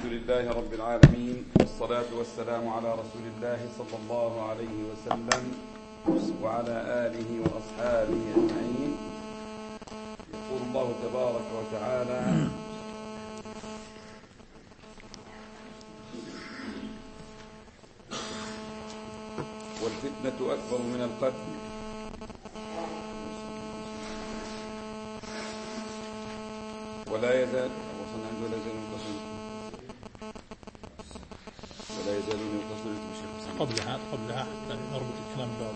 لله رب العالمين، والصلاة والسلام على رسول الله صلى الله عليه وسلم وعلى آله وأصحابه أجمعين. يقول الله تبارك وتعالى: والفتنة أكبر من القتل ولا يزالون ينتصرون. قبلها حتى نربط الكلام ببعض.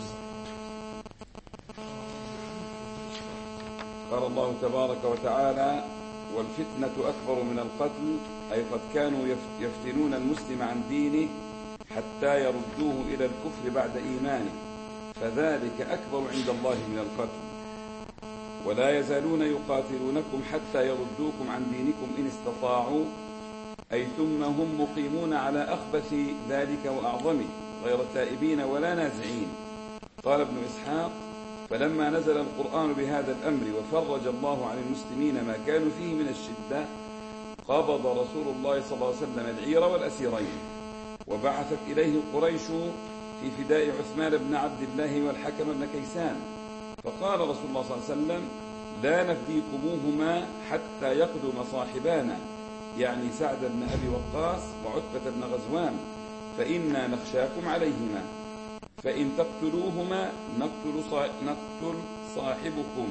قال الله تبارك وتعالى: والفتنة أكبر من القتل، أي قد كانوا يفتنون المسلم عن دينه حتى يردوه إلى الكفر بعد إيمانه، فذلك أكبر عند الله من القتل. ولا يزالون يقاتلونكم حتى يردوكم عن دينكم إن استطاعوا، أي ثم هم مقيمون على أخبث ذلك وأعظمه غير تائبين ولا نازعين. قال ابن إسحاق: فلما نزل القرآن بهذا الأمر وفرج الله عن المسلمين ما كانوا فيه من الشدة، قبض رسول الله صلى الله عليه وسلم العير والأسيرين، وبعثت إليه قريش في فداء عثمان بن عبد الله والحكم بن كيسان، فقال رسول الله صلى الله عليه وسلم: لا نفديكموهما حتى يقدم صاحبانا، يعني سعد بن أبي وقاص وعتبة بن غزوان، فإنا نخشاكم عليهما، فإن تقتلوهما نقتل صاحبكم.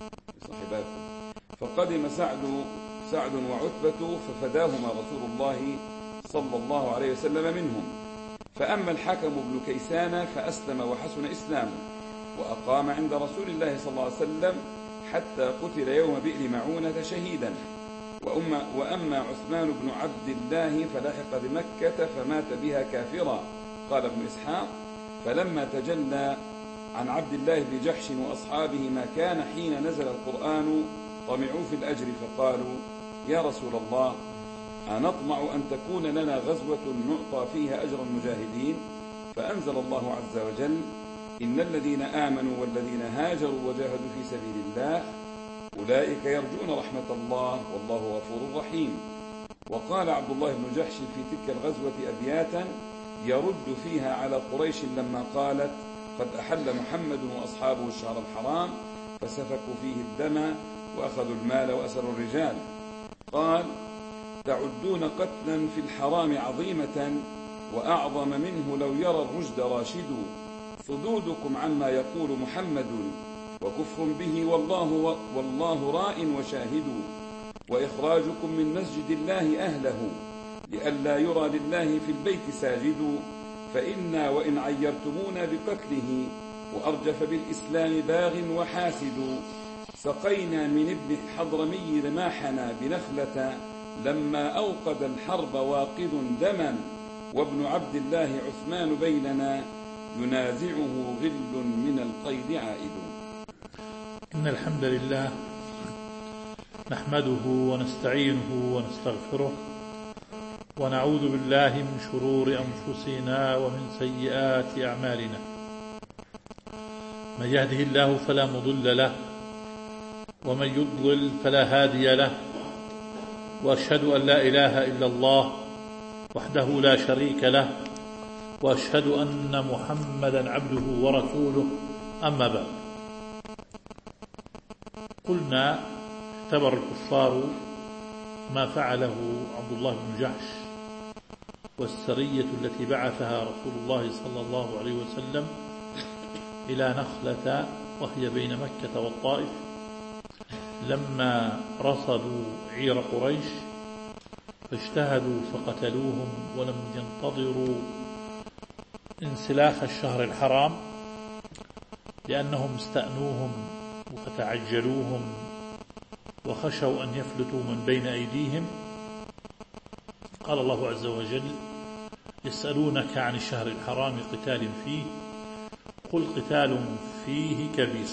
فقدم سعد وعتبة ففداهما رسول الله صلى الله عليه وسلم منهم. فأما الحكم بن كيسان فأسلم وحسن إسلامه، وأقام عند رسول الله صلى الله عليه وسلم حتى قتل يوم بئر معونة شهيدا. وأما عثمان بن عبد الله فلحق بمكة فمات بها كافرا. قال ابن إسحاق: فلما تجلى عن عبد الله بن جحش وأصحابه ما كان حين نزل القرآن طمعوا في الأجر، فقالوا: يا رسول الله، أنطمع أن تكون لنا غزوة نعطى فيها أجر المجاهدين؟ فأنزل الله عز وجل: إن الذين آمنوا والذين هاجروا وجاهدوا في سبيل الله أولئك يرجون رحمة الله والله غفور رحيم. وقال عبد الله بن جحش في تلك الغزوة أبياتا يرد فيها على قريش لما قالت: قد أحل محمد وأصحابه الشهر الحرام فسفكوا فيه الدم وأخذوا المال وأسروا الرجال. قال: تعدون قتلا في الحرام عظيمة، وأعظم منه لو يرى الرشد راشد، صدودكم عما يقول محمد وكفر به والله راء وشاهد، وإخراجكم من مسجد الله أهله لئلا يرى لله في البيت ساجد، فإنا وإن عيرتمونا بقتله وأرجف بالإسلام باغ وحاسد، سقينا من ابن حضرمي رماحنا بنخلة لما أوقد الحرب واقد دما، وابن عبد الله عثمان بيننا ينازعه غل من القيد عائد. إن الحمد لله نحمده ونستعينه ونستغفره، ونعوذ بالله من شرور أنفسنا ومن سيئات أعمالنا. من يهده الله فلا مضل له، ومن يضلل فلا هادي له، وأشهد أن لا إله إلا الله وحده لا شريك له، وأشهد أن محمدا عبده ورسوله. أما بعد، قلنا اعتبر الكفار ما فعله عبد الله بن جحش والسرية التي بعثها رسول الله صلى الله عليه وسلم إلى نخلة وهي بين مكة والطائف، لما رصدوا عير قريش فاجتهدوا فقتلوهم ولم ينتظروا انسلاخ الشهر الحرام، لأنهم استأنوهم وتعجلوهم وخشوا أن يفلتوا من بين أيديهم. قال الله عز وجل: يسألونك عن الشهر الحرام قتال فيه، قل قتال فيه كبير،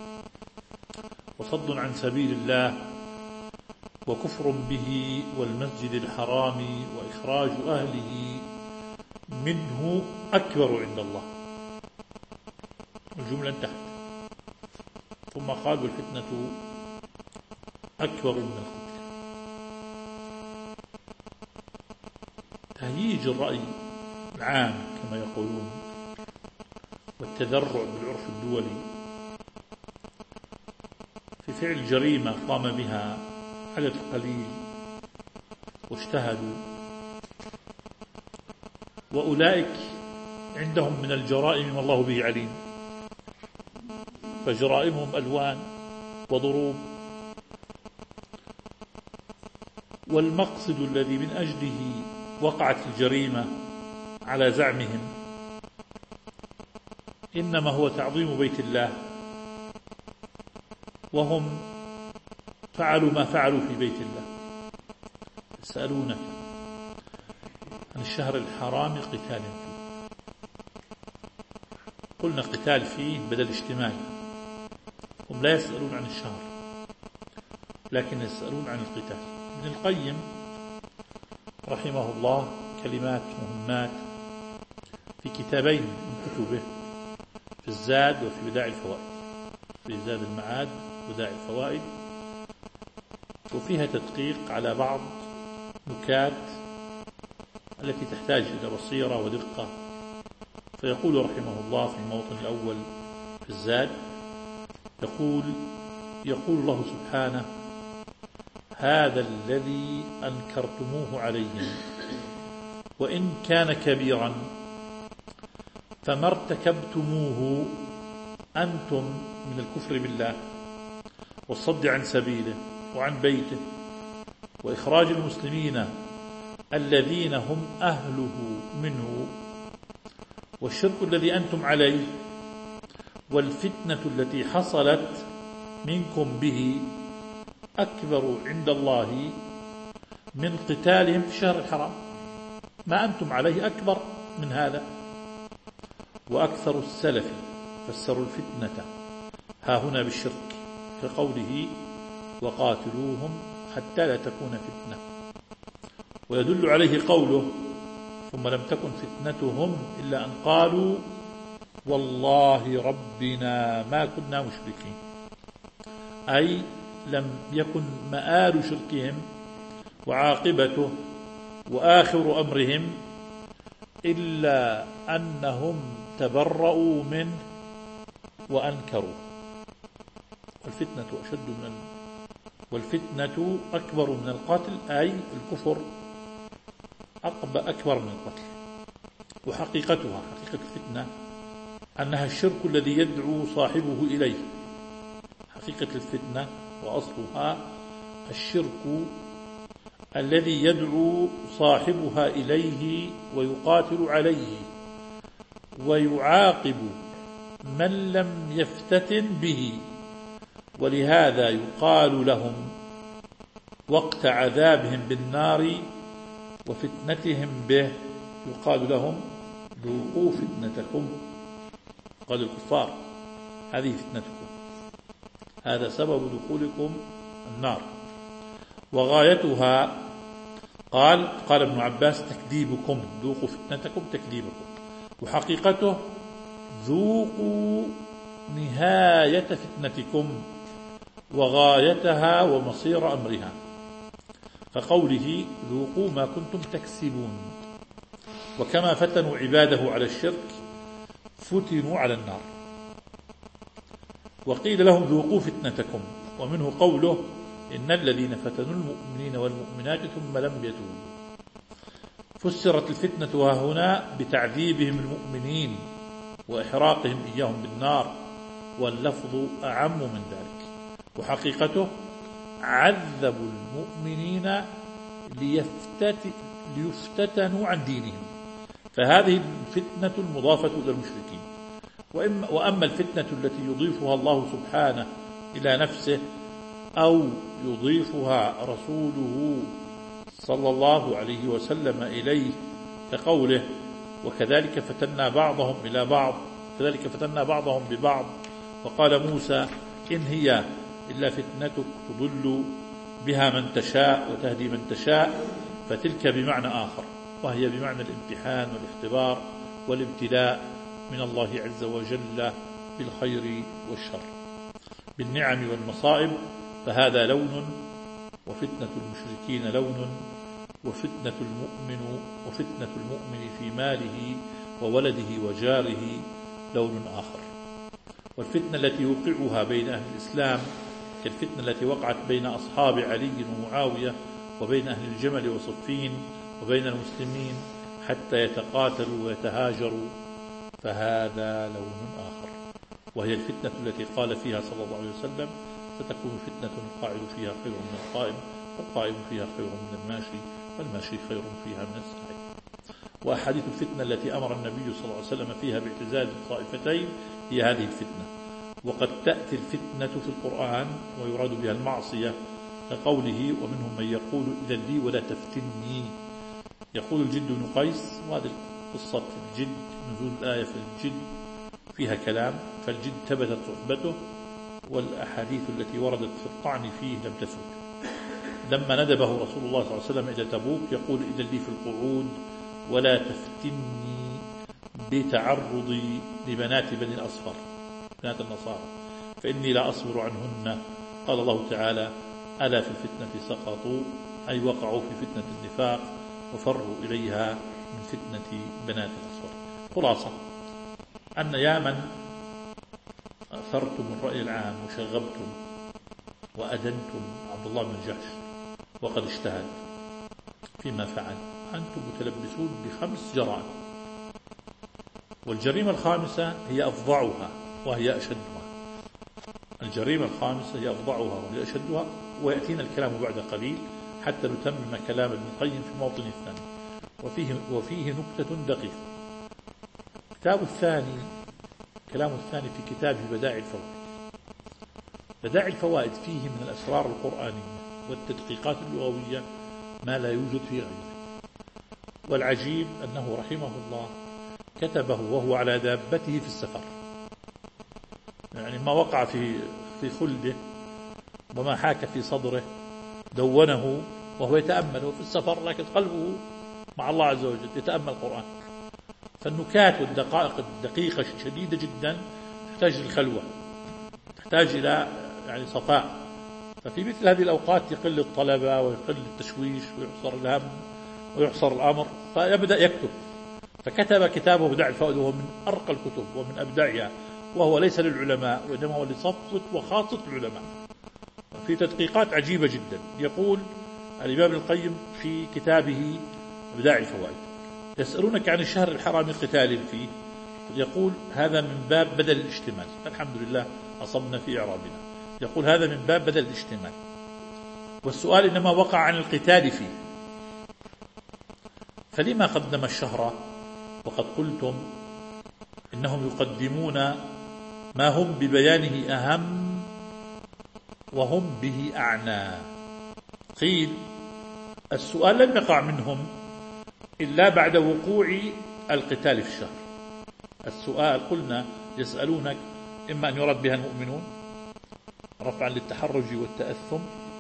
وصد عن سبيل الله وكفر به والمسجد الحرام وإخراج أهله منه أكبر عند الله. الجملة انتهت. ثم قال: والفتنة أكبر من القتل. تهييج الرأي العام كما يقولون والتذرع بالعرف الدولي في فعل جريمة قام بها عدد قليل واجتهدوا، وأولئك عندهم من الجرائم ما الله به عليم، فجرائمهم ألوان وضروب، والمقصد الذي من أجله وقعت الجريمة على زعمهم إنما هو تعظيم بيت الله، وهم فعلوا ما فعلوا في بيت الله. يسألونك عن الشهر الحرام قتال فيه، قلنا قتال فيه بدل اجتماعي. هم لا يسألون عن الشهر لكن يسألون عن القتال. ابن القيم رحمه الله كلمات مهمات في كتابين من كتبه، في الزاد وفي بداع الفوائد، في زاد المعاد وداع الفوائد، وفيها تدقيق على بعض نكات التي تحتاج إلى بصيرة ودقة. فيقول رحمه الله في الموطن الأول في الزاد، يقول الله سبحانه: هذا الذي أنكرتموه عليهم وإن كان كبيرا فما ارتكبتموه أنتم من الكفر بالله والصد عن سبيله وعن بيته وإخراج المسلمين الذين هم أهله منه، والشرك الذي أنتم عليه، والفتنة التي حصلت منكم به أكبر عند الله من قتالهم في الشهر الحرام. ما أنتم عليه أكبر من هذا. وأكثر السلف فسروا الفتنة ها هنا بالشرك كقوله: وقاتلوهم حتى لا تكون فتنة. ويدل عليه قوله: ثم لم تكن فتنتهم إلا أن قالوا والله ربنا ما كنا مشركين، أي لم يكن مآل شركهم وعاقبته وآخر أمرهم إلا أنهم تبرؤوا منه وأنكروا. والفتنة أكبر من القتل، أي الكفر أكبر من القتل. وحقيقتها حقيقة الفتنة أنها الشرك الذي يدعو صاحبه إليه. حقيقة الفتنة وأصلها الشرك الذي يدعو صاحبها إليه ويقاتل عليه ويعاقب من لم يفتتن به. ولهذا يقال لهم وقت عذابهم بالنار وفتنتهم به، يقال لهم: ذوقوا فتنتكم. قال الكفار: هذه فتنتكم، هذا سبب دخولكم النار. وغايتها قال ابن عباس: تكذيبكم، ذوقوا فتنتكم تكذيبكم. وحقيقته: ذوقوا نهاية فتنتكم وغايتها ومصير أمرها، كقوله: ذوقوا ما كنتم تكسبون. وكما فتنوا عباده على الشرك فتنوا على النار. وقيل لهم: ذوقوا فتنتكم. ومنه قوله: إن الذين فتنوا المؤمنين والمؤمنات ثم لم يتوبوا. فسرت الفتنة هنا بتعذيبهم المؤمنين وإحراقهم إياهم بالنار، واللفظ أعم من ذلك. وحقيقته: عذبوا المؤمنين ليفتتنوا عن دينهم. فهذه الفتنة المضافة إلى المشركين. وأما الفتنة التي يضيفها الله سبحانه إلى نفسه أو يضيفها رسوله صلى الله عليه وسلم إليه، كقوله: وكذلك فتنا بعضهم إلى بعض، كذلك فتنا بعضهم ببعض. وقال موسى: إن هي إلا فتنتك تضل بها من تشاء وتهدي من تشاء. فتلك بمعنى آخر، وهي بمعنى الامتحان والاختبار والابتلاء من الله عز وجل بالخير والشر، بالنعم والمصائب. فهذا لون، وفتنة المشركين لون، وفتنة المؤمن في ماله وولده وجاره لون آخر. والفتنة التي يوقعها بين أهل الإسلام كالفتنة التي وقعت بين أصحاب علي ومعاوية وبين أهل الجمل وصفين وبين المسلمين حتى يتقاتلوا ويتهاجروا، فهذا لون آخر، وهي الفتنة التي قال فيها صلى الله عليه وسلم: ستكون فتنة القاعد فيها خير من القائم، والقائم فيها خير من الماشي، والماشي خير فيها من السعي. وأحاديث الفتنة التي أمر النبي صلى الله عليه وسلم فيها باعتزال الطائفتين هي هذه الفتنة. وقد تأتي الفتنة في القرآن ويراد بها المعصية، كقوله: ومنهم من يقول إذا لي ولا تفتني. يقول الجد بن قيس، وهذه قصة الجد، نزول الآية في الجد فيها كلام، فالجد ثبتت صحبته، والأحاديث التي وردت في الطعن فيه لم تثبت. لما ندبه رسول الله صلى الله عليه وسلم إلى تبوك يقول: إذا لي في القعود ولا تفتني بتعرضي لبنات بني الأصفر، بنات النصارى، فإني لا أصبر عنهن. قال الله تعالى: ألا في الفتنة سقطوا، أي وقعوا في فتنة النفاق وفروا إليها من فتنة بنات الأصفر. خلاصة أن يا من أثرتم الرأي العام وشغبتم وأدنتم عبد الله بن جحش وقد اجتهد فيما فعل، أنتم متلبسون ب5 جرائم، والجريمة الخامسة هي أفظعها وهي أشدها. الجريمة الخامسة هي أفظعها وهي أشدها، ويأتينا الكلام بعد قليل حتى نتمم كلام ابن القيم في موطن الثاني. وفيه نكتة دقيقة. كتاب الثاني، كلام الثاني في كتابه بدائع الفوائد. بدائع الفوائد فيه من الأسرار القرآنية والتدقيقات اللغوية ما لا يوجد في غيره. والعجيب أنه رحمه الله كتبه وهو على دابته في السفر، يعني ما وقع في خلده وما حاك في صدره دونه وهو يتأمل في السفر، لكن قلبه مع الله عز وجل يتأمل القرآن. فالنكات والدقائق الدقيقة شديدة جدا تحتاج للخلوة، تحتاج إلى يعني صفاء. ففي مثل هذه الأوقات يقل الطلبة ويقل التشويش ويحصر الهم ويحصر الأمر، فيبدأ يكتب. فكتب كتابه بدائع الفوائد، وهو من أرقى الكتب ومن أبدعها، وهو ليس للعلماء وإنما هو لصفوة وخاصة العلماء، في تدقيقات عجيبة جدا. يقول الإمام القيم في كتابه بدائع الفوائد: يسألونك عن الشهر الحرام قتال فيه، يقول هذا من باب بدل الاشتمال. الحمد لله أصبنا في إعرابنا. يقول هذا من باب بدل الاشتمال، والسؤال إنما وقع عن القتال فيه، فلما قدم الشهر وقد قلتم إنهم يقدمون ما هم ببيانه أهم وهم به أعنى. قيل السؤال لم يقع منهم إلا بعد وقوع القتال في الشهر. السؤال قلنا يسألونك إما أن يرد بها المؤمنون رفعا للتحرج والتأثم،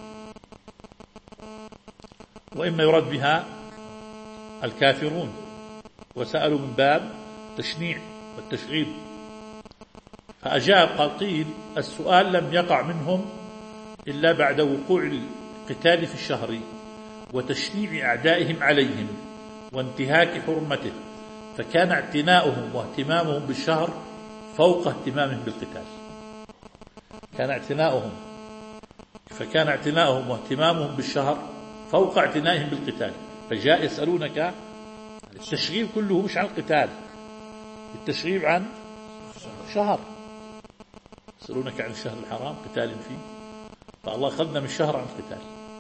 وإما يرد بها الكافرون، وسألوا من باب تشنيع والتشغيب. فأجاب قال: قيل السؤال لم يقع منهم إلا بعد وقوع القتال في الشهر وتشنيع أعدائهم عليهم وانتهاك حرمته، فكان اعتناؤهم واهتمامهم بالشهر فوق اهتمامهم بالقتال. فكان اعتناؤهم واهتمامهم بالشهر فوق اعتنائهم بالقتال. فجاء يسألونك، التشغيب كله مش عن القتال، التشغيب عن شهر. يسألونك عن الشهر الحرام قتال فيه، فالله أخذنا من الشهر عن القتال.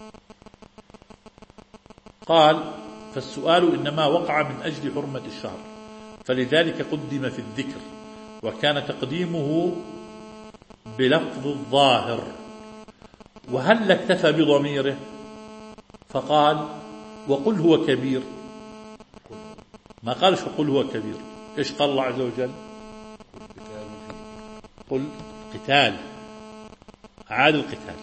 قال: فالسؤال إنما وقع من أجل حرمة الشهر، فلذلك قدم في الذكر، وكان تقديمه بلفظ الظاهر. وهل اكتفى بضميره فقال: وقل هو كبير؟ ما قالش وقل هو كبير. إيش قال الله عز وجل؟ قل قتال، عاد القتال.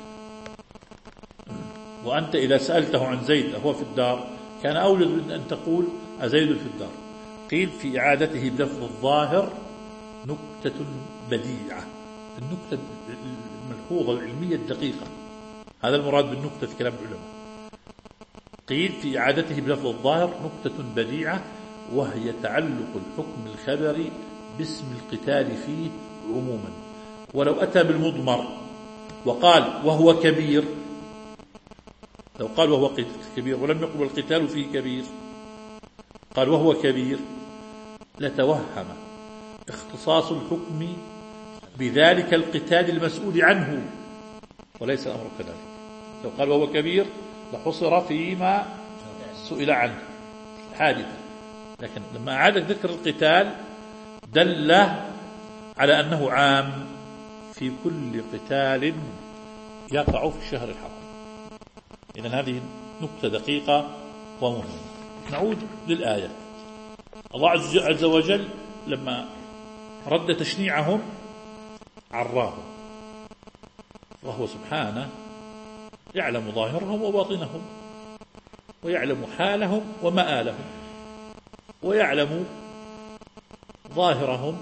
وأنت إذا سألته عن زيد أهو في الدار كان أولى من أن تقول أزيد في الدار. قيل في إعادته بلفظ الظاهر نكتة بديعة، النكتة الملحوظة العلمية الدقيقة، هذا المراد بالنكتة في كلام العلماء. قيل في إعادته بلفظ الظاهر نكتة بديعة، وهي تعلق الحكم الخبري باسم القتال فيه عموما. ولو أتى بالمضمر وقال وهو كبير، لو قال وهو كبير ولم يقل القتال فيه كبير، قال وهو كبير، لتوهم اختصاص الحكم بذلك القتال المسؤول عنه، وليس الأمر كذلك. لو قال وهو كبير لحصر فيما سئل عنه حادثة، لكن لما أعاد ذكر القتال دل على أنه عام في كل قتال يقع في الشهر الحرام. إذن هذه نكتة دقيقة ومهمة. نعود للآية. الله عز وجل لما رد تشنيعهم عراهم، وهو سبحانه يعلم ظاهرهم وباطنهم، ويعلم حالهم ومآلهم، ويعلم ظاهرهم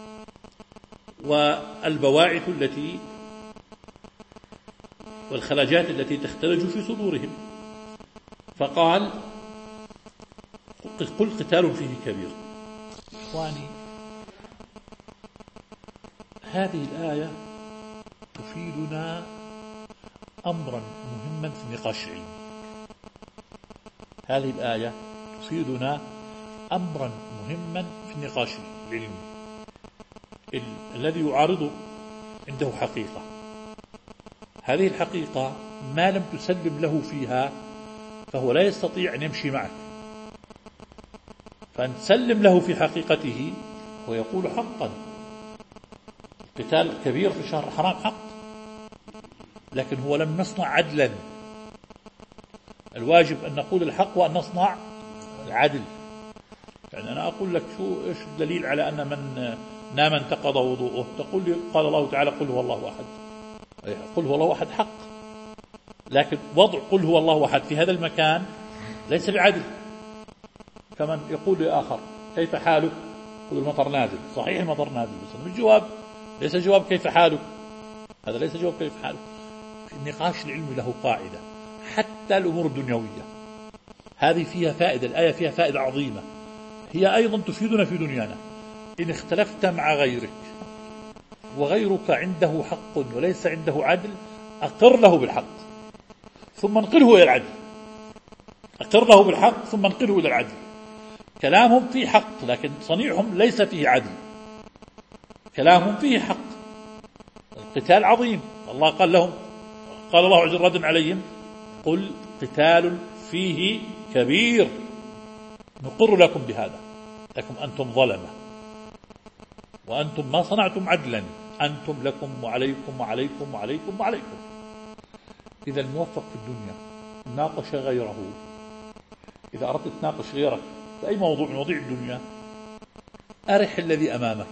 والبواعث التي والخلاجات التي تختلج في صدورهم. فقال قل قتال فيه كبير. إخواني، هذه الآية تفيدنا أمرا مهما في النقاش العلمي. هذه الآية تفيدنا أمرا مهما في النقاش العلمي. الذي يعارض عنده حقيقة، هذه الحقيقة ما لم تسلم له فيها فهو لا يستطيع أن يمشي معك، فأن تسلم له في حقيقته ويقول حقا القتال الكبير في شهر الحرام حق، لكن هو لم نصنع عدلا. الواجب أن نقول الحق وأن نصنع العدل. يعني أنا أقول لك إيش الدليل على أن من نام انتقض وضوءه، تقول لي قال الله تعالى قل هو الله أحد. قل هو الله أحد حق، لكن وضع قل هو الله أحد في هذا المكان ليس بعدل. كمن يقول لآخر كيف حالك؟ قل المطر نازل. صحيح المطر نازل، بس الجواب ليس جواب كيف حالك، هذا ليس جواب كيف حالك. في النقاش العلمي له قاعدة، حتى الأمور الدنيوية هذه فيها فائدة. الآية فيها فائدة عظيمة، هي أيضا تفيدنا في دنيانا. إن اختلفت مع غيرك وغيرك عنده حق وليس عنده عدل، أقر له بالحق ثم انقله إلى العدل. أقر له بالحق ثم انقله إلى العدل. كلامهم فيه حق، لكن صنيعهم ليس فيه عدل. كلامهم فيه حق، القتال عظيم. الله قال لهم، قال الله عز وجل عليهم قل قتال فيه كبير، نقر لكم بهذا، لكم أنتم ظلمة وأنتم ما صنعتم عدلا، أنتم لكم وعليكم وعليكم وعليكم وعليكم. إذا الموفق في الدنيا ناقش غيره. إذا أردت تناقش غيرك في أي موضوع من مواضيع الدنيا، أرح الذي أمامك،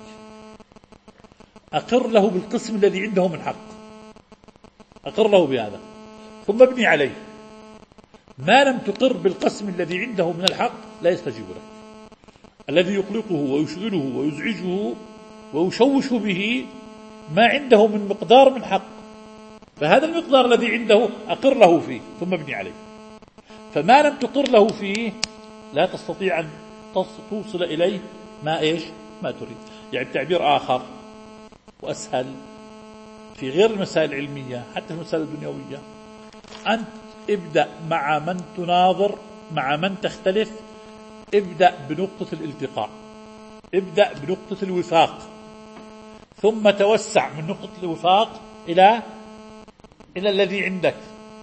أقر له بالقسم الذي عنده من حق، أقر له بهذا ثم ابني عليه. ما لم تقر بالقسم الذي عنده من الحق لا يستجيب لك. الذي يقلقه ويشغله ويزعجه ويشوش به ما عنده من مقدار من حق، فهذا المقدار الذي عنده أقر له فيه ثم ابني عليه. فما لم تقر له فيه لا تستطيع أن توصل إليه ما تريد. يعني بتعبير آخر وأسهل في غير المسائل العلمية، حتى في المسائل الدنيوية، أنت ابدأ مع من تناظر، مع من تختلف، ابدأ بنقطة الالتقاء، ابدأ بنقطة الوفاق، ثم توسع من نقطة الوفاق إلى الذي عندك.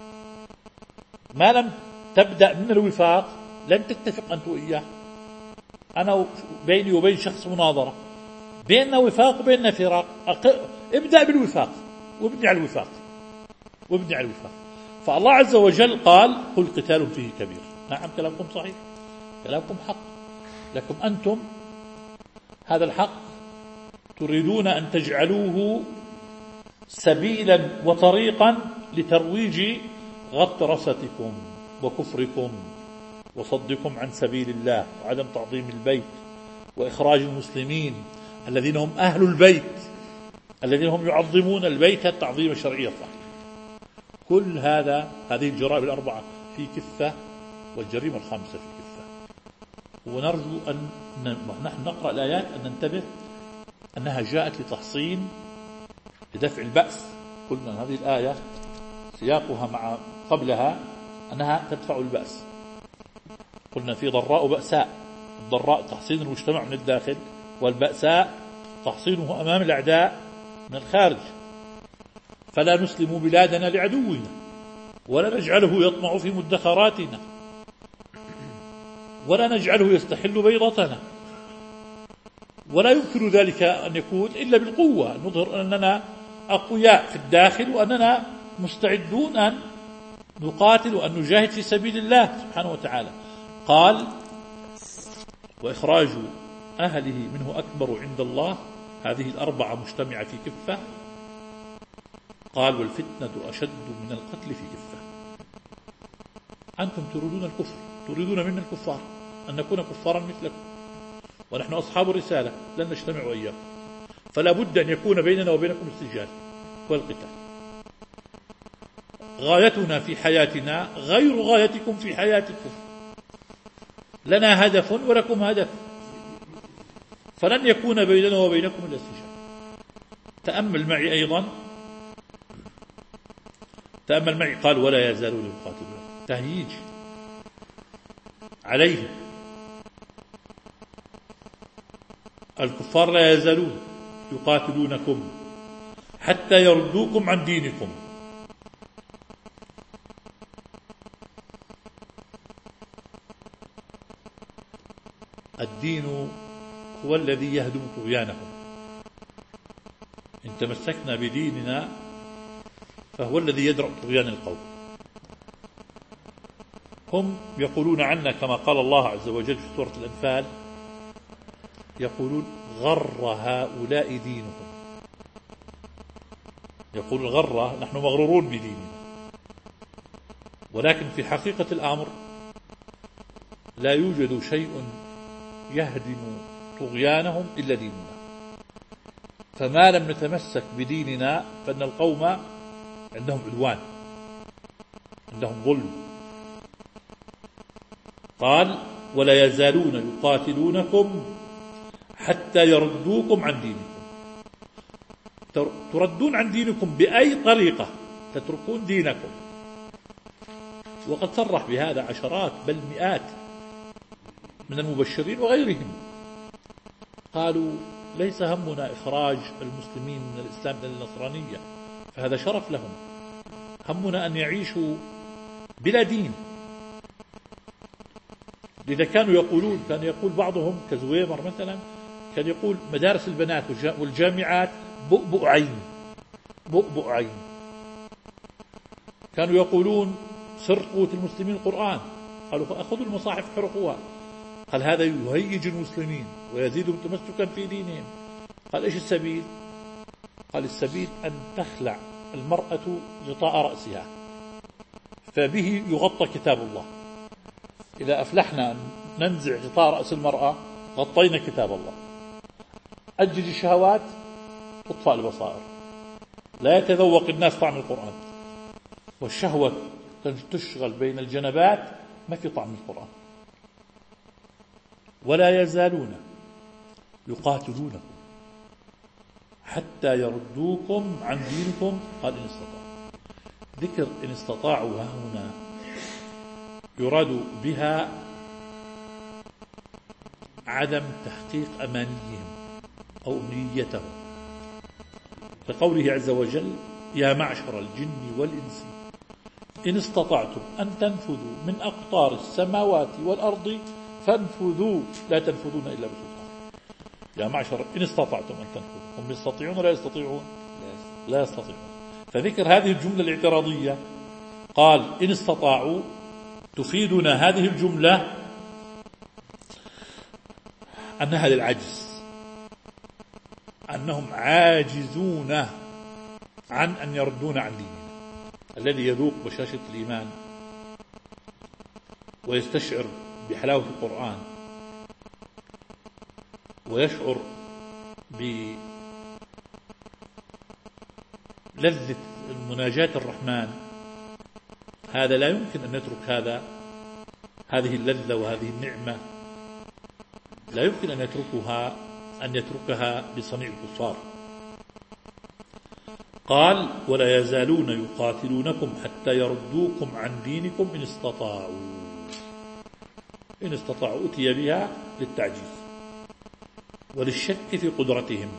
ما لم تبدأ من الوفاق لن تتفق أنت وإياه. أنا بيني وبين شخص مناظرة، بيننا وفاق وبيننا فراق، ابدأ بالوفاق وابني على الوفاق وابني على الوفاق. فالله عز وجل قال قل قتال فيه كبير. نعم، كلامكم صحيح، كلامكم حق، لكم أنتم هذا الحق تريدون أن تجعلوه سبيلا وطريقا لترويج غطرستكم وكفركم وصدكم عن سبيل الله وعدم تعظيم البيت وإخراج المسلمين الذين هم أهل البيت، الذين هم يعظمون البيت التعظيم الشرعي الصحيح. كل هذه الجرائم الأربعة في كفة والجريمة الخامسة في الكفة. ونرجو أن نحن نقرأ الآيات أن ننتبه أنها جاءت لتحصين لدفع البأس. قلنا هذه الآية سياقها مع قبلها أنها تدفع البأس. قلنا في ضراء وبأساء. الضراء تحصين المجتمع من الداخل، والبأساء تحصينه أمام الأعداء من الخارج. فلا نسلم بلادنا لعدونا، ولا نجعله يطمع في مدخراتنا، ولا نجعله يستحل بيضتنا. ولا يمكن ذلك أن يكون إلا بالقوة، نظهر أننا أقوياء في الداخل، وأننا مستعدون أن نقاتل وأن نجاهد في سبيل الله سبحانه وتعالى. قال: وإخراج أهله منه أكبر عند الله. هذه الأربعة مجتمعة في كفة. قال: والفتنة أشد من القتل في كفة. أنتم تريدون الكفر، تريدون منا الكفار، أن نكون كفارا مثلكم، ونحن أصحاب الرسالة لن نجتمع وإياكم، فلا بد أن يكون بيننا وبينكم السجال والقتال. غايتنا في حياتنا غير غايتكم في حياتكم، لنا هدف ولكم هدف، فلن يكون بيننا وبينكم إلا السجال. تأمل معي أيضا، تأمل معي. قال: ولا يزالون يقاتلون. تهييج عليهم. الكفار لا يزالون يقاتلونكم حتى يردوكم عن دينكم. الدين هو الذي يهدم طغيانهم. إن تمسكنا بديننا فهو الذي يدرأ طغيان القوم. هم يقولون عنا كما قال الله عز وجل في سورة الأنفال، يقولون: غر هؤلاء دينهم. يقول غر، نحن مغرورون بديننا، ولكن في حقيقة الأمر لا يوجد شيء يهدم طغيانهم إلا ديننا. فما لم نتمسك بديننا فإن القوم عندهم عدوان، عندهم ظلم. قال: ولا يزالون يقاتلونكم حتى يردوكم عن دينكم. تردون عن دينكم بأي طريقة، تتركون دينكم. وقد صرح بهذا عشرات بل مئات من المبشرين وغيرهم. قالوا: ليس همنا إخراج المسلمين من الإسلام إلى النصرانية، فهذا شرف لهم. همنا أن يعيشوا بلا دين. لذا كانوا يقولون، كان يقول بعضهم كزويمر مثلا، كان يقول: مدارس البنات والجامعات بؤبؤ عين، بؤبؤ عين. كانوا يقولون: سر قوة المسلمين القرآن. قالوا: فأخذوا المصاحف حرقوها. قال: هذا يهيج المسلمين ويزيدهم تمسكا في دينهم. قال: إيش السبيل؟ قال: السبيل أن تخلع المرأة غطاء رأسها، فبه يغطى كتاب الله. إذا أفلحنا أن ننزع غطاء رأس المرأة غطينا كتاب الله. أجج الشهوات، تطفأ البصائر، لا يتذوق الناس طعم القرآن. والشهوة تشغل بين الجنبات، ما في طعم القرآن. ولا يزالون يقاتلونكم حتى يردوكم عن دينكم. قال: إن استطاعوا. ذكر إن استطاعوا هنا يراد بها عدم تحقيق أمانيهم أو أمنيتهم، كقوله عز وجل: يا معشر الجن والإنس إن استطعتم أن تنفذوا من أقطار السماوات والأرض فانفذوا لا تنفذون إلا بسلطان. يا معشر إن استطعتم أن تنفذوا. هم يستطيعون ولا يستطيعون؟ لا يستطيعون. فذكر هذه الجملة الاعتراضية، قال: إن استطاعوا، تفيدنا هذه الجملة أنها للعجز، أنهم عاجزون عن أن يردون عن ديننا. الذي يذوق بشاشة الإيمان ويستشعر بحلاوة القرآن ويشعر بلذة المناجاة الرحمن، هذا لا يمكن أن نترك هذا هذه اللذة وهذه النعمة لا يمكن أن يتركها بصنيع الكفار. قال: ولا يزالون يقاتلونكم حتى يردوكم عن دينكم إن استطاعوا أتي بها للتعجيز وللشك في قدرتهم.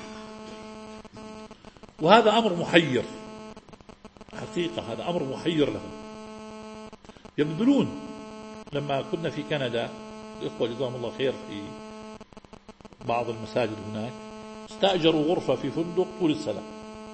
وهذا أمر محير حقيقة، هذا أمر محير لهم. يبذلون. لما كنا في كندا الإخوة جزاهم الله خير في بعض المساجد هناك استأجروا غرفة في فندق طول السنة،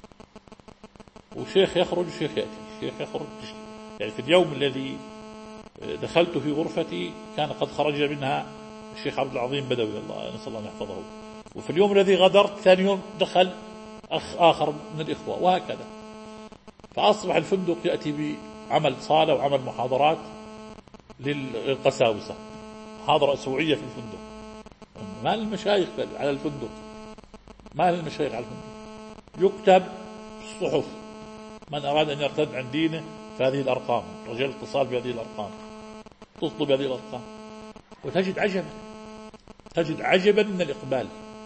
وشيخ يخرج وشيخ يأتي، شيخ يخرج. يعني في اليوم الذي دخلت في غرفتي كان قد خرج منها الشيخ عبد العظيم بدوي، الله نسأل الله أن يحفظه. وفي اليوم الذي غادرت ثاني يوم دخل أخ آخر من الإخوة، وهكذا. فأصبح الفندق يأتي بعمل صالة وعمل محاضرات للقساوسة، محاضرة أسبوعية في الفندق. ما للمشايخ على الفندق، ما للمشايخ على الفندق. يكتب في الصحف: من أراد أن يرتد عن دينه فهذه الأرقام، رجال اتصال بهذه الأرقام، تصل بهذه الأرقام. وتجد عجبا من الإقبال.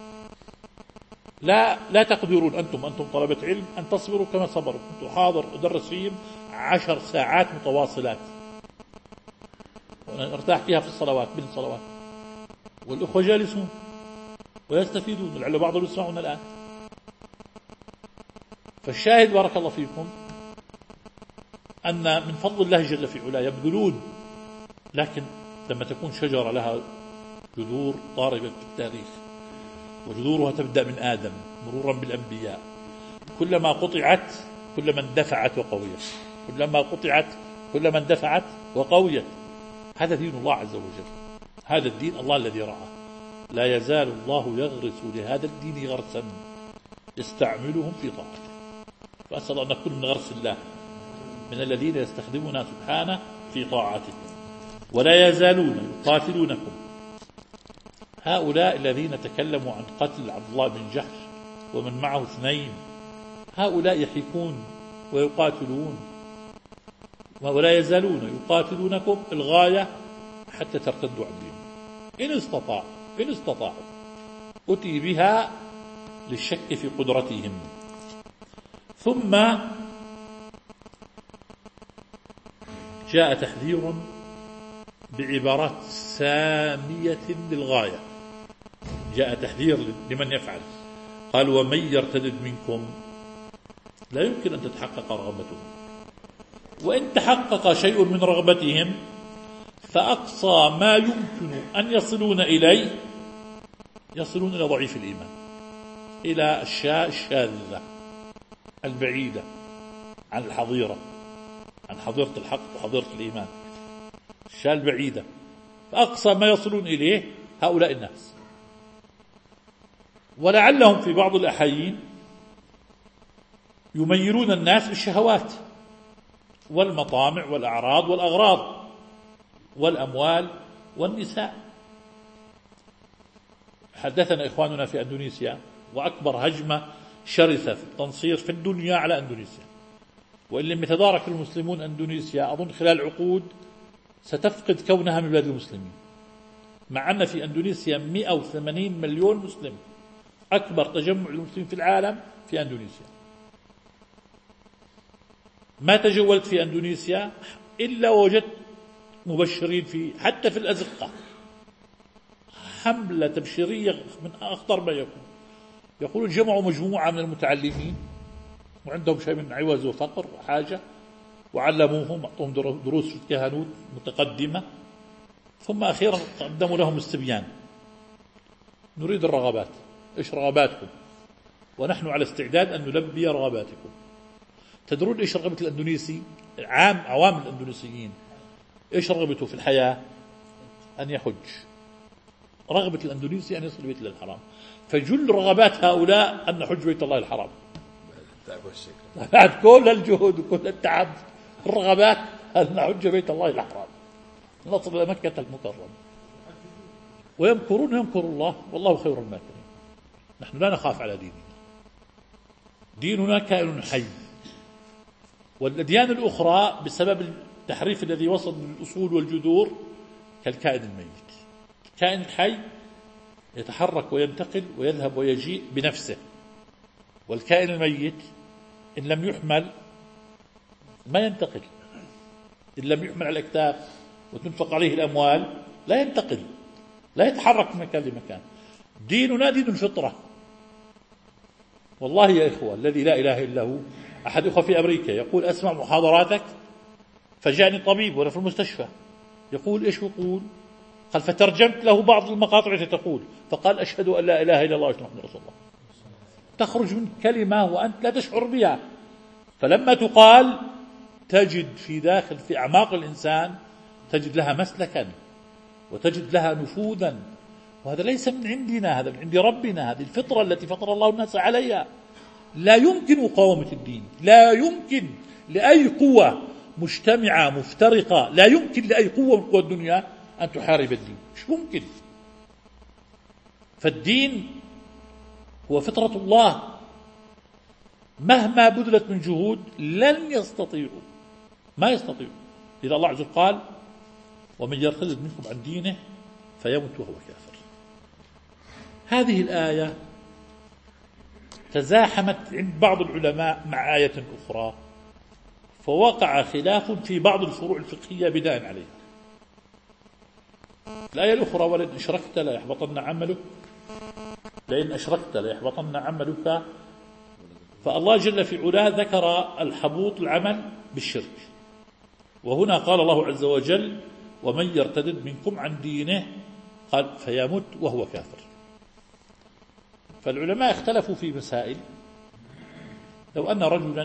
لا تقدرون أنتم طلبة علم أن تصبروا كما صبروا. كنت حاضر أدرس فيهم 10 ساعات متواصلات، ارتاح فيها في الصلوات بين الصلوات، والأخوة جالسون ويستفيدون، لعل بعضهم يسمعون الآن. فالشاهد بارك الله فيكم أن من فضل الله جل في علاه يبذلون. لكن لما تكون شجرة لها جذور ضاربة في التاريخ، وجذورها تبدأ من آدم مرورا بالأنبياء، كلما قطعت كلما اندفعت وقويت، كلما قطعت كلما اندفعت وقويت. هذا دين الله عز وجل، هذا الدين الله الذي رعاه. لا يزال الله يغرس لهذا الدين غرسا يستعملهم في طاعته. فأسأل أن نكون من غرس الله، من الذين يستخدمنا سبحانه في طاعته. ولا يزالون يقاتلونكم. هؤلاء الذين تكلموا عن قتل عبد الله بن جحش ومن معه 2، هؤلاء يحيكون ويقاتلون. ولا يزالون يقاتلونكم الغاية حتى ترتدوا عن دينهم إن استطاعوا أتي بها للشك في قدرتهم. ثم جاء تحذير بعبارات سامية للغاية، جاء تحذير لمن يفعل. قال: ومن يرتد منكم لا يمكن أن تتحقق رغبتهم، وإن تحقق شيء من رغبتهم فأقصى ما يمكن أن يصلون إليه يصلون إلى ضعيف الإيمان، إلى الشاذة البعيدة عن الحظيرة، عن حظيرة الحق وحظيرة الإيمان، الشاة البعيدة. فأقصى ما يصلون إليه هؤلاء الناس. ولعلهم في بعض الأحيان يميلون الناس بالشهوات والمطامع والأعراض والأغراض والأموال والنساء. حدثنا إخواننا في أندونيسيا، وأكبر هجمة شرسة في التنصير في الدنيا على أندونيسيا، وإن لم يتدارك المسلمون أندونيسيا أظن خلال عقود ستفقد كونها من بلاد المسلمين، مع أن في أندونيسيا 180 مليون مسلم، أكبر تجمع المسلمين في العالم في أندونيسيا. ما تجولت في أندونيسيا إلا وجدت مبشرين حتى في الأزقة، حملة تبشيرية من أخطر ما يكون. يقولون جمعوا مجموعة من المتعلمين وعندهم شيء من عوز وفقر وحاجة، وعلموهم، أعطوهم دروس في الكهنوت متقدمة، ثم أخيرا قدموا لهم استبيان: نريد الرغبات، إيش رغباتكم؟ ونحن على استعداد أن نلبي رغباتكم. تدرون إيش رغبة الأندونيسي؟ عوام الأندونيسيين إيش رغبته في الحياة؟ أن يحج. رغبة الأندونيسي أن يصل بيت الله الحرام. فجل رغبات هؤلاء أن نحج بيت الله الحرام. بعد كل الجهود وكل التعب، الرغبات أن نحج بيت الله الحرام، نصل إلى مكة المكرمة. ويمكرون يمكر الله والله خير الماكرين. نحن لا نخاف على ديننا كائن حي، والأديان الأخرى بسبب التحريف الذي وصل من الأصول والجذور كالكائن الميت. الكائن الحي يتحرك وينتقل ويذهب ويجيء بنفسه، والكائن الميت إن لم يحمل ما ينتقل، إن لم يحمل على الأكتاف وتنفق عليه الأموال لا ينتقل، لا يتحرك من مكان لمكان. ديننا دين الفطرة. والله يا إخوة الذي لا إله إلا هو، أحد إخوة في أمريكا يقول أسمع محاضراتك فجاءني طبيب وأنا في المستشفى يقول إيش يقول؟ قال فترجمت له بعض المقاطع التي تقول، فقال أشهد أن لا إله إلا الله وأشهد أن محمدا رسول الله. تخرج من كلمة وأنت لا تشعر بها، فلما تقال تجد في أعماق الإنسان تجد لها مسلكا وتجد لها نفوذا، وهذا ليس من عندنا، هذا من عند ربنا. هذه الفطرة التي فطر الله الناس عليها. لا يمكن مقاومة الدين، لا يمكن لأي قوة مجتمعة مفترقة، لا يمكن لأي قوة من قوى الدنيا أن تحارب الدين، مش ممكن. فالدين هو فطرة الله، مهما بذلت من جهود لن يستطيعوا، ما يستطيعوا. إذا الله عز وجل قال ومن يرتد منكم عن دينه فيمت وهو كافر. هذه الآية تزاحمت عند بعض العلماء مع آية أخرى، فوقع خلاف في بعض الفروع الفقهية بناء عليها. الآية الأخرى ولئن أشركت لا يحبطن عملك، لئن أشركت لا يحبطن عملك، فالله جل في علاه ذكر الحبوط العمل بالشرك، وهنا قال الله عز وجل ومن يرتد منكم عن دينه قال فيمت وهو كافر. فالعلماء اختلفوا في مسائل. لو أن رجلا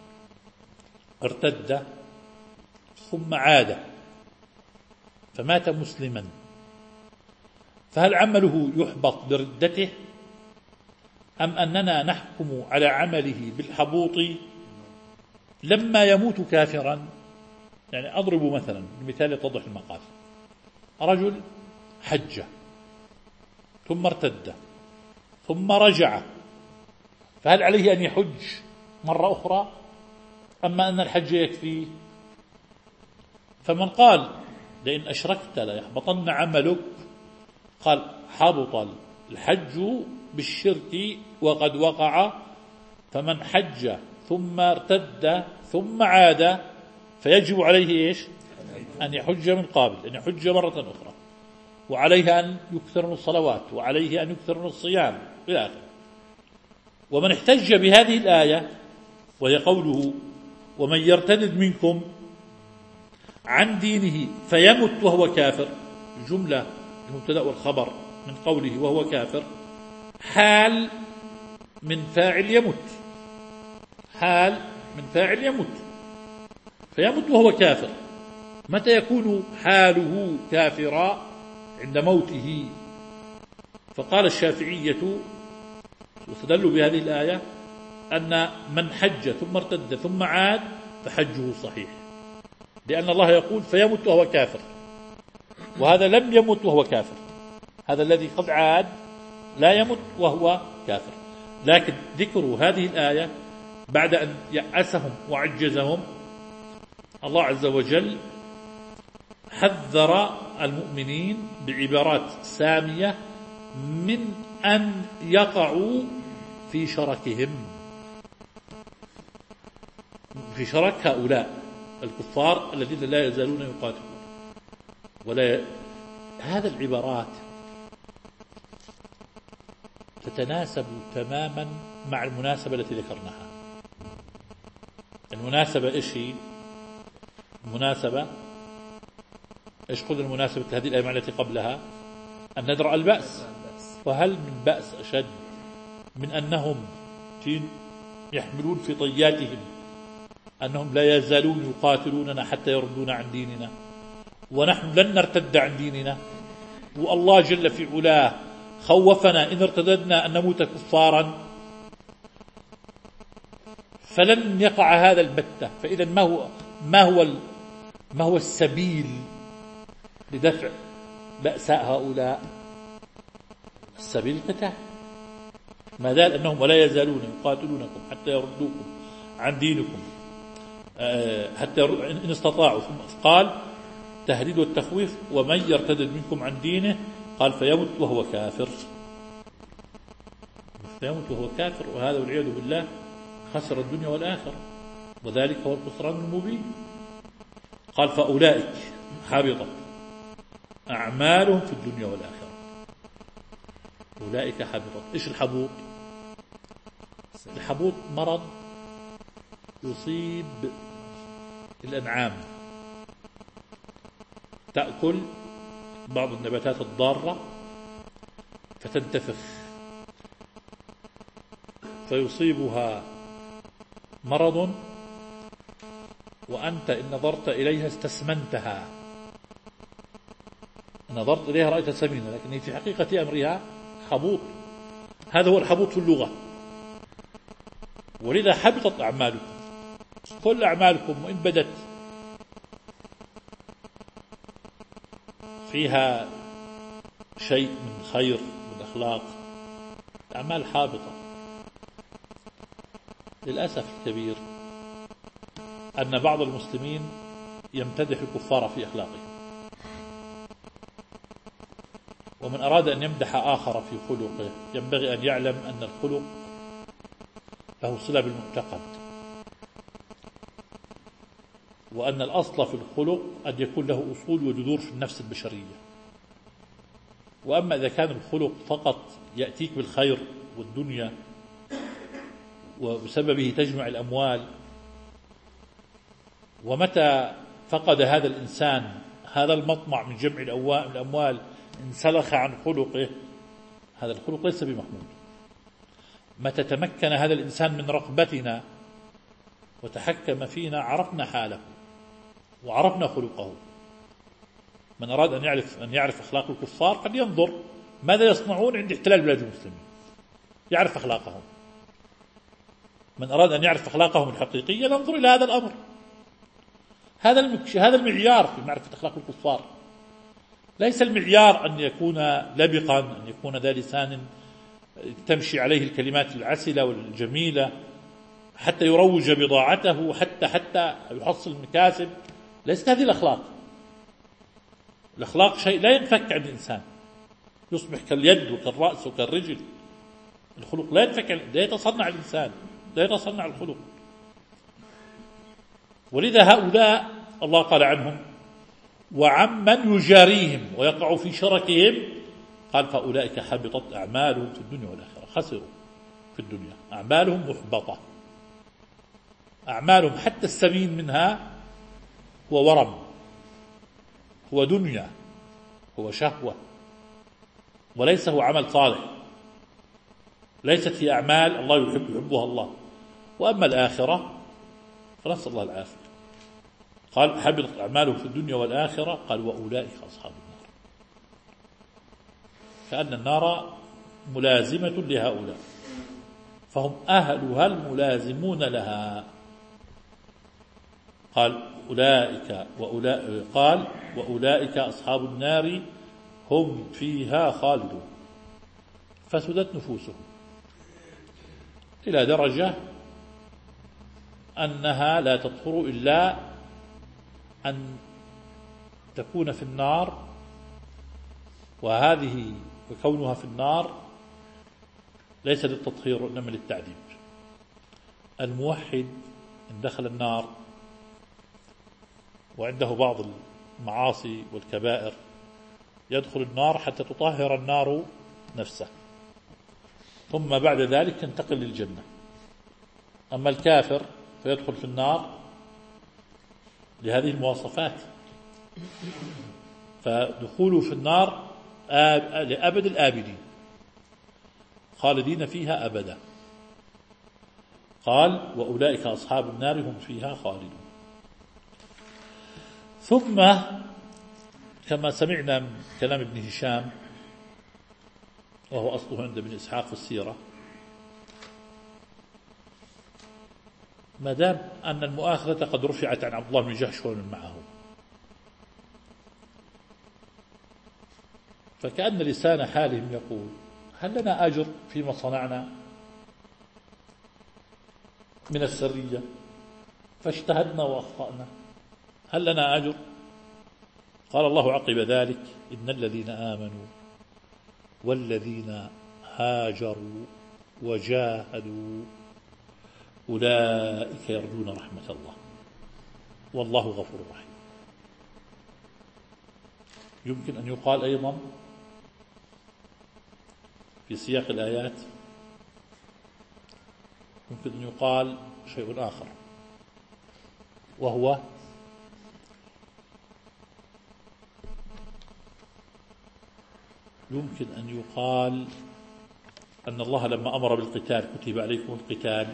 ارتد ثم عاد فمات مسلما، فهل عمله يحبط بردته أم أننا نحكم على عمله بالحبوط لما يموت كافرا؟ يعني أضرب مثلا مثال يتضح المقال. رجل حج ثم ارتد ثم رجع، فهل عليه أن يحج مرة أخرى أما أن الحج يكفي؟ فمن قال لئن أشركت لا يحبطن عملك، قال حبط الحج بالشرك وقد وقع، فمن حج ثم ارتد ثم عاد فيجب عليه إيش؟ أن يحج من قابل، أن يحج مرة أخرى، وعليه أن يكثر من الصلوات، وعليه أن يكثر من الصيام إلى آخره. ومن احتج بهذه الآية وهي قوله ومن يرتد منكم عن دينه فيمت وهو كافر، جملة المبتدأ والخبر من قوله وهو كافر حال من فاعل يمت، حال من فاعل يمت، فيمت وهو كافر. متى يكون حاله كافرا؟ عند موته. فقال الشافعية واستدلوا بهذه الآية أن من حج ثم ارتد ثم عاد فحجه صحيح، لأن الله يقول فيمت وهو كافر، وهذا لم يمت وهو كافر، هذا الذي قد عاد لا يمت وهو كافر. لكن ذكر هذه الآية بعد أن يأسهم وعجزهم، الله عز وجل حذر المؤمنين بعبارات سامية من أن يقعوا في شركهم، في شرك هؤلاء الكفار الذين لا يزالون يقاتلون هذا العبارات تتناسب تماما مع المناسبة التي ذكرناها. المناسبة إيش هي؟ المناسبة إيش قلنا المناسبة هذه الآية التي قبلها؟ أن ندرأ البأس. وهل من بأس أشد من أنهم يحملون في طياتهم أنهم لا يزالون يقاتلوننا حتى يردونا عن ديننا، ونحن لن نرتد عن ديننا، والله جل في علاه خوفنا إن ارتددنا أن نموت كفارا، فلن يقع هذا البتة. فإذا ما هو السبيل لدفع بأساء هؤلاء؟ السبيل القتال، ما دام أنهم ولا يزالون يقاتلونكم حتى يردوكم عن دينكم حتى إن استطاعوا. ثم قال التهديد والتخويف: ومن يرتد منكم عن دينه قال فيمت وهو كافر. فيمت وهو كافر، وهذا والعياذ بالله خسر الدنيا والآخرة، وذلك هو الخسران المبين. قال فأولئك حبطت أعمالهم في الدنيا والآخرة. أولئك حبطت. إيش الحبوط؟ الحبوط مرض يصيب الأنعام، تأكل بعض النباتات الضارة فتنتفخ فيصيبها مرض، وأنت إن نظرت إليها استسمنتها، نظرت إليها رأيت سمينة، لكن هي في حقيقة أمرها حبوط. هذا هو الحبوط في اللغة. ولذا حبطت أعمالكم، كل أعمالكم وإن بدت فيها شيء من خير والأخلاق، أعمال حابطة. للأسف الكبير أن بعض المسلمين يمتدح الكفار في أخلاقهم، ومن أراد أن يمدح آخر في خلقه ينبغي أن يعلم أن الخلق له صلة بالمعتقد، وأن الأصل في الخلق أن يكون له أصول وجذور في النفس البشرية. وأما إذا كان الخلق فقط يأتيك بالخير والدنيا وبسببه تجمع الأموال، ومتى فقد هذا الإنسان هذا المطمع من جمع الأموال انسلخ عن خلقه، هذا الخلق ليس بمحمود. متى تمكن هذا الإنسان من رغبتنا وتحكم فينا عرفنا حاله وعرفنا خلقه. من أراد أن يعرف أخلاق الكفار فلينظر ماذا يصنعون عند احتلال بلاد المسلمين، يعرف أخلاقهم. من أراد أن يعرف أخلاقهم الحقيقية ننظر إلى هذا الأمر. هذا المعيار في معرفة أخلاق الكفار. ليس المعيار أن يكون لبقا، أن يكون ذا لسان تمشي عليه الكلمات العسلة والجميلة حتى يروج بضاعته، حتى يحصل المكاسب. ليست هذه الأخلاق. الأخلاق شيء لا ينفك عن الإنسان، يصبح كاليد وكالرأس وكالرجل. الخلق لا ينفك، لا يتصنع الإنسان، لا يتصنع الخلق. ولذا هؤلاء الله قال عنهم: وعمن يجاريهم ويقع في شركهم قال فأولئك حبطت أعمالهم في الدنيا والآخرة. خسروا في الدنيا، أعمالهم محبطة، أعمالهم حتى السمين منها هو ورم، هو دنيا، هو شهوة، وليس هو عمل صالح. ليست هي أعمال الله يحبها الله. وأما الآخرة فنسأل الله العافية. قال حبطت أعمالهم في الدنيا والآخرة قال وأولئك أصحاب النار. كأن النار ملازمة لهؤلاء، فهم أهلها الملازمون لها. قال وأولئك أصحاب النار هم فيها خالدون. فسدت نفوسهم إلى درجة أنها لا تطهر إلا أن تكون في النار، وكونها في النار ليس للتطهير إنما للتعذيب. الموحد إن دخل النار وعنده بعض المعاصي والكبائر يدخل النار حتى تطهر النار نفسه، ثم بعد ذلك ينتقل للجنة. أما الكافر فيدخل في النار لهذه المواصفات، فدخوله في النار لأبد الآبدين خالدين فيها أبدا. قال وأولئك أصحاب النار هم فيها خالدون. ثم كما سمعنا من كلام ابن هشام وهو أصله عند ابن إسحاق في السيرة، ما دام أن المؤاخذة قد رفعت عن عبد الله بن جحش ومن معه، فكأن لسان حالهم يقول هل لنا أجر فيما صنعنا من السرية فاجتهدنا وأخطأنا؟ هل لنا أجر؟ قال الله عقب ذلك: إن الذين آمنوا والذين هاجروا وجاهدوا أولئك يرجون رحمة الله والله غفور رحيم. يمكن أن يقال أيضا في سياق الآيات، يمكن أن يقال شيء آخر، وهو يمكن أن يقال أن الله لما أمر بالقتال: كتب عليكم القتال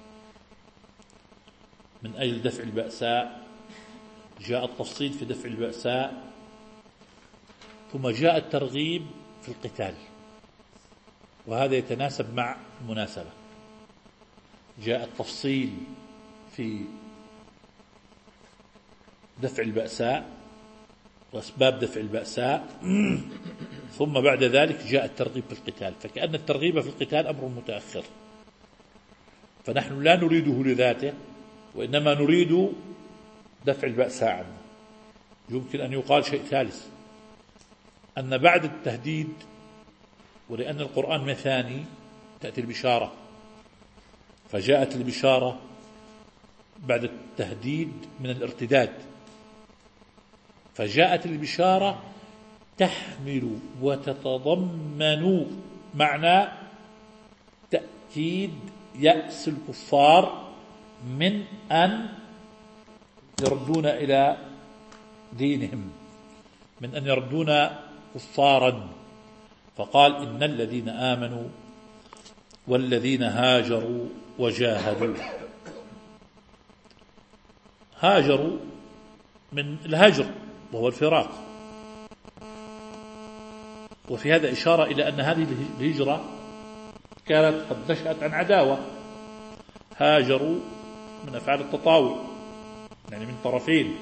من أجل دفع البأساء، جاء التفصيل في دفع البأساء، ثم جاء الترغيب في القتال، وهذا يتناسب مع المناسبة. جاء التفصيل في دفع البأساء وأسباب دفع البأساء، ثم بعد ذلك جاء الترغيب في القتال، فكأن الترغيب في القتال أمر متأخر، فنحن لا نريده لذاته، وإنما نريد دفع البأساء عنه. يمكن أن يقال شيء ثالث، أن بعد التهديد، ولأن القرآن مثاني تأتي البشارة، فجاءت البشارة بعد التهديد من الارتداد، فجاءت البشارة تحمل وتتضمن معنى تأكيد يأس الكفار من أن يردون إلى دينهم، من أن يردون كفارا. فقال: إن الذين آمنوا والذين هاجروا وجاهدوا. هاجروا من الهجر وهو الفراق، وفي هذا إشارة إلى أن هذه الهجرة كانت قد نشأت عن عداوة. هاجروا من أفعال التطاوع، يعني من طرفين،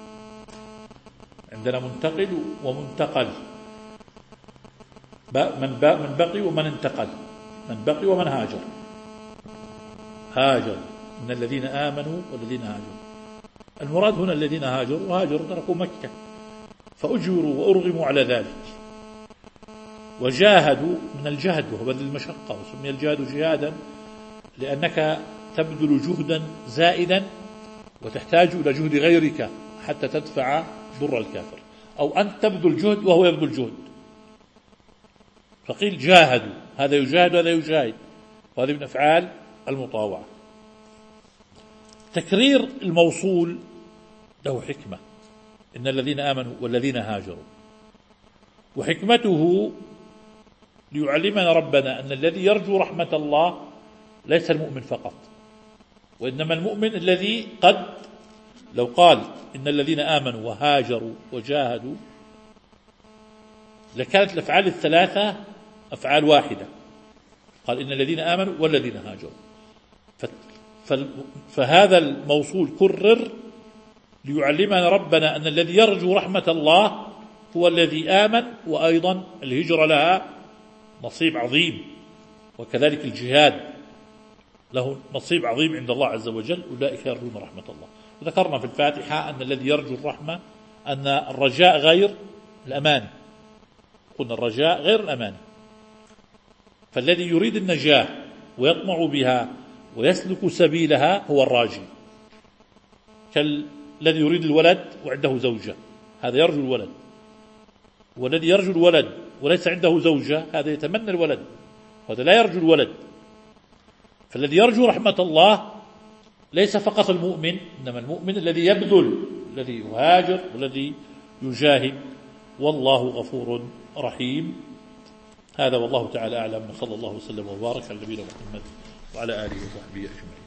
عندنا منتقل ومنتقل، من بقي ومن انتقل، من بقي ومن هاجر. هاجر إن الذين آمنوا والذين هاجروا، المراد هنا الذين هاجروا، وهاجروا تركوا مكة فأجروا وأرغموا على ذلك. وجاهدوا من الجهد وهو بذل المشقة، وسمي الجهاد جهادا لأنك تبذل جهدا زائدا وتحتاج إلى جهد غيرك حتى تدفع ضر الكافر، أو أنت تبذل جهد وهو يبذل جهد. فقيل جاهدوا، هذا يجاهد وهذا يجاهد، وهذه من أفعال المطاوعة. تكرير الموصول له حكمة: إن الذين آمنوا والذين هاجروا، وحكمته ليعلمنا ربنا أن الذي يرجو رحمة الله ليس المؤمن فقط، وإنما المؤمن الذي قد لو قال إن الذين آمنوا وهاجروا وجاهدوا لكانت الأفعال الثلاثة أفعال واحدة. قال إن الذين آمنوا والذين هاجروا، فهذا الموصول كرر ليعلمنا ربنا أن الذي يرجو رحمة الله هو الذي آمن، وأيضا الهجرة لها نصيب عظيم، وكذلك الجهاد له نصيب عظيم عند الله عز وجل. أولئك يرجون رحمة الله. وذكرنا في الفاتحة أن الذي يرجو الرحمة أن الرجاء غير الأمان، قلنا الرجاء غير الأمان، فالذي يريد النجاة ويطمع بها ويسلك سبيلها هو الراجي، كالذي يريد الولد وعنده زوجة، هذا يرجو الولد، والذي يرجو الولد وليس عنده زوجة هذا يتمنى الولد، وهذا لا يرجو الولد. فالذي يرجو رحمة الله ليس فقط المؤمن، إنما المؤمن الذي يبذل، الذي يهاجر والذي يجاهد، والله غفور رحيم. هذا والله تعالى أعلم، وصلى الله وسلم وبارك على نبينا محمد وعلى آله وصحبه أجمعين.